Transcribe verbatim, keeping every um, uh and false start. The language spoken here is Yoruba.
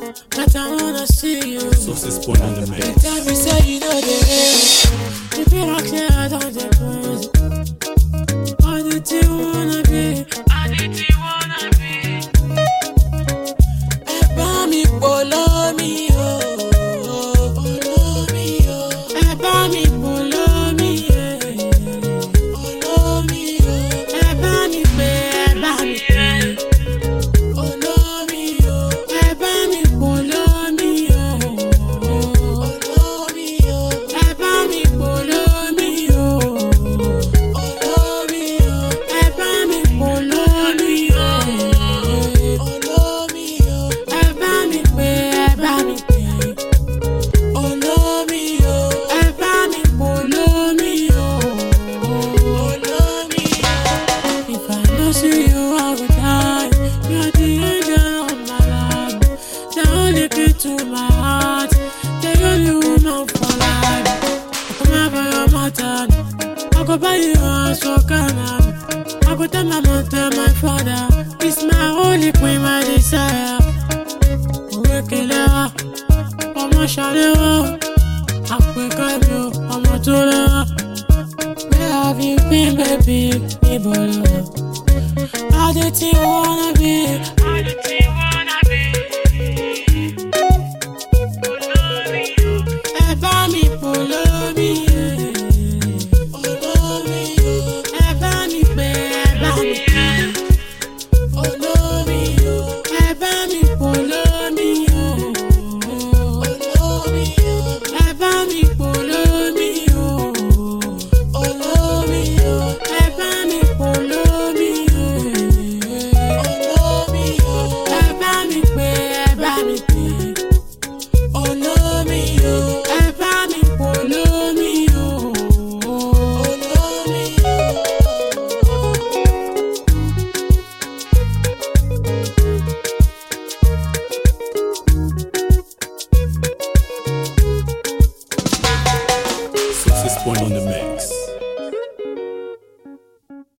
but I wanna see you. Success point on the The mix. time you say you know the hate, if you don't care, I don't take crazy. What did you wanna be? What did you wanna be? Eba mi polo mi o, polo mi o. Eba mi polo mi e, polo mi o. Eba mi pe, eba mi pe, polo mi o. Eba mi polo mi o, polo mi o. Eba mi polo mi o, polo mi o. Eba mi polo mi o, polo mi o. Eba mi pe, eba mi pe, polo mi o. Eba mi polo mi o, polo mi o. If I don't see you, I will die. You're the angel of my life, the only key to my heart, the only woman for life. I come out for your matter. I go buy you a house for Ghana. I go tell my mother, my father, it's my only queen, my desire. Owekelewa, ọmọ ṣàlẹ́wọ̀, àpèkájọ, ọmọ tó lẹ́wọ̀. Where have you been, baby? Níbo lo wà? How did you wanna be?